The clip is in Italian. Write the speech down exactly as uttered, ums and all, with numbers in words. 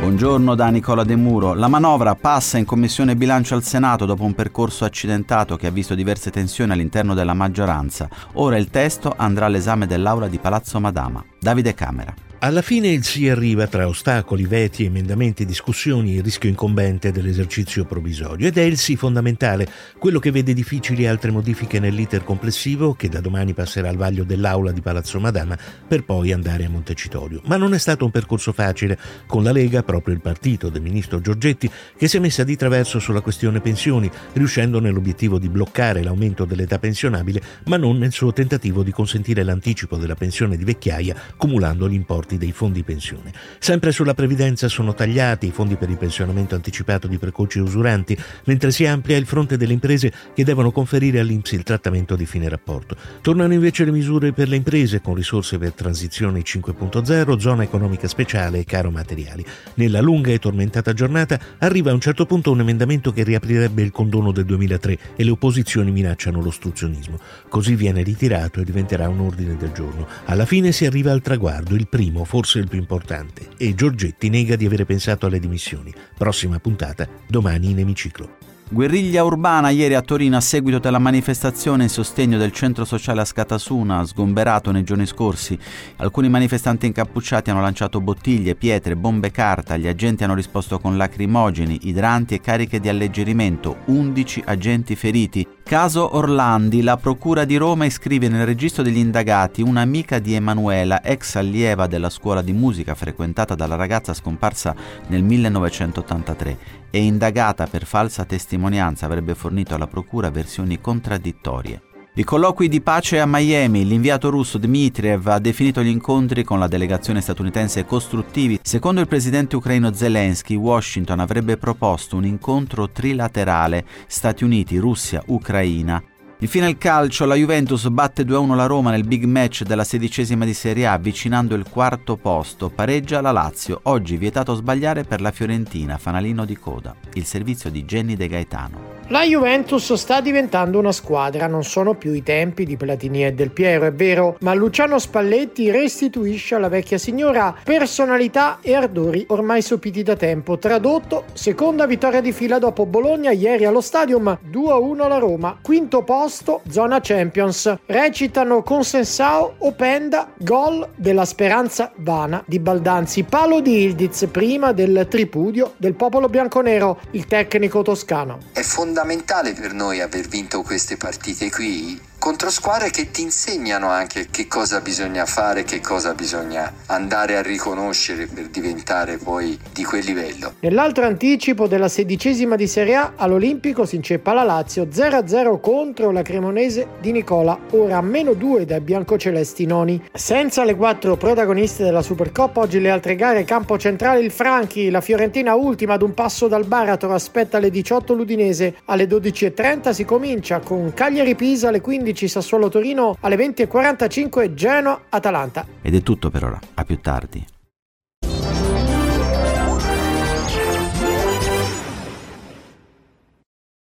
Buongiorno da Nicola De Muro. La manovra passa in Commissione Bilancio al Senato dopo un percorso accidentato che ha visto diverse tensioni all'interno della maggioranza. Ora il testo andrà all'esame dell'Aula di Palazzo Madama. Davide Camera. Alla fine il sì arriva tra ostacoli, veti, emendamenti, discussioni e il rischio incombente dell'esercizio provvisorio. Ed è il sì fondamentale, quello che vede difficili altre modifiche nell'iter complessivo, che da domani passerà al vaglio dell'Aula di Palazzo Madama per poi andare a Montecitorio. Ma non è stato un percorso facile, con la Lega, proprio il partito del ministro Giorgetti, che si è messa di traverso sulla questione pensioni, riuscendo nell'obiettivo di bloccare l'aumento dell'età pensionabile, ma non nel suo tentativo di consentire l'anticipo della pensione di vecchiaia, cumulando gli importi dei fondi pensione. Sempre sulla previdenza sono tagliati i fondi per il pensionamento anticipato di precoci e usuranti, mentre si amplia il fronte delle imprese che devono conferire all'I N P S il trattamento di fine rapporto. Tornano invece le misure per le imprese con risorse per transizione cinque punto zero, zona economica speciale e caro materiali. Nella lunga e tormentata giornata arriva a un certo punto un emendamento che riaprirebbe il condono del duemilatré e le opposizioni minacciano l'ostruzionismo. Così viene ritirato e diventerà un ordine del giorno. Alla fine si arriva al traguardo, il primo, forse il più importante, e Giorgetti nega di avere pensato alle dimissioni. Prossima puntata domani in emiciclo. Guerriglia urbana ieri a Torino a seguito della manifestazione in sostegno del centro sociale Askatasuna, sgomberato nei giorni scorsi. Alcuni manifestanti incappucciati hanno lanciato bottiglie, pietre, bombe carta. Gli agenti hanno risposto con lacrimogeni, idranti e cariche di alleggerimento. undici agenti feriti. Caso Orlandi, la Procura di Roma iscrive nel registro degli indagati un'amica di Emanuela, ex allieva della scuola di musica frequentata dalla ragazza scomparsa nel millenovecentottantatré. È indagata per falsa testimonianza, avrebbe fornito alla Procura versioni contraddittorie. I colloqui di pace a Miami. L'inviato russo Dmitriev ha definito gli incontri con la delegazione statunitense costruttivi. Secondo il presidente ucraino Zelensky, Washington avrebbe proposto un incontro trilaterale Stati Uniti, Russia, Ucraina. Infine il calcio, la Juventus batte due a uno la Roma nel big match della sedicesima di Serie A, avvicinando il quarto posto. Pareggia la Lazio, oggi vietato sbagliare per la Fiorentina, fanalino di coda. Il servizio di Jenny De Gaetano. La Juventus sta diventando una squadra, non sono più i tempi di Platini e Del Piero, è vero, ma Luciano Spalletti restituisce alla vecchia signora personalità e ardori ormai sopiti da tempo. Tradotto, seconda vittoria di fila dopo Bologna ieri allo Stadium, due a uno alla Roma, quinto posto, zona Champions. Recitano Consensao, Openda, gol della speranza vana di Baldanzi, palo di Ildiz prima del tripudio del popolo bianconero, il tecnico toscano. È fondamentale per noi aver vinto queste partite qui contro squadre che ti insegnano anche che cosa bisogna fare, che cosa bisogna andare a riconoscere per diventare poi di quel livello. Nell'altro anticipo della sedicesima di Serie A, all'Olimpico si inceppa la Lazio zero a zero contro la Cremonese di Nicola, ora a meno due dai biancocelesti noni. Senza le quattro protagoniste della Supercoppa, oggi le altre gare, campo centrale il Franchi, la Fiorentina ultima ad un passo dal baratro, aspetta alle diciotto l'Udinese, alle dodici e trenta si comincia con Cagliari-Pisa, alle quindici Sassuolo-Torino, alle venti e quarantacinque Genoa-Atalanta. Ed è tutto per ora, a più tardi.